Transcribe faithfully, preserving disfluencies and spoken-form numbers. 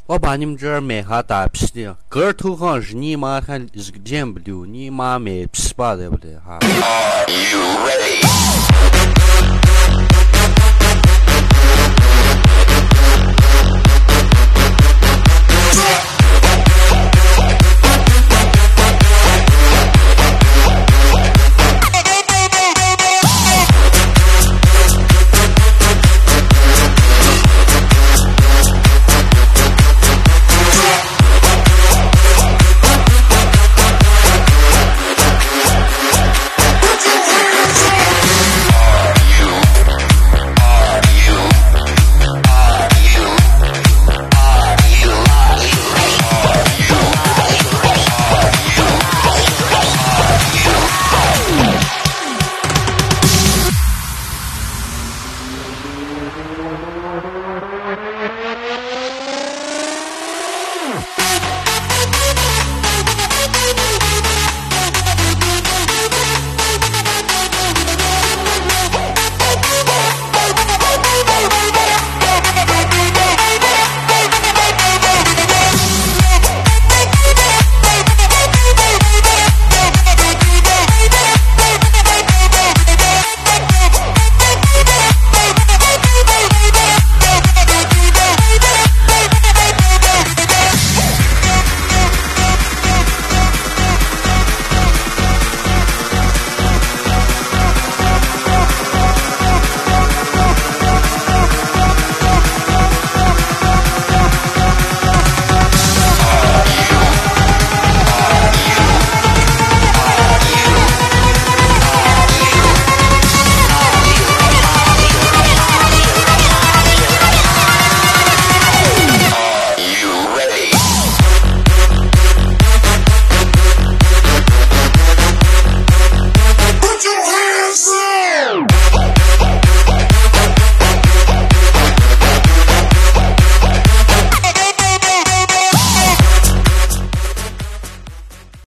我把你们这儿买下大批的，个儿头上是你妈还是个见不溜，你妈买批吧，对不对哈？ Are you ready?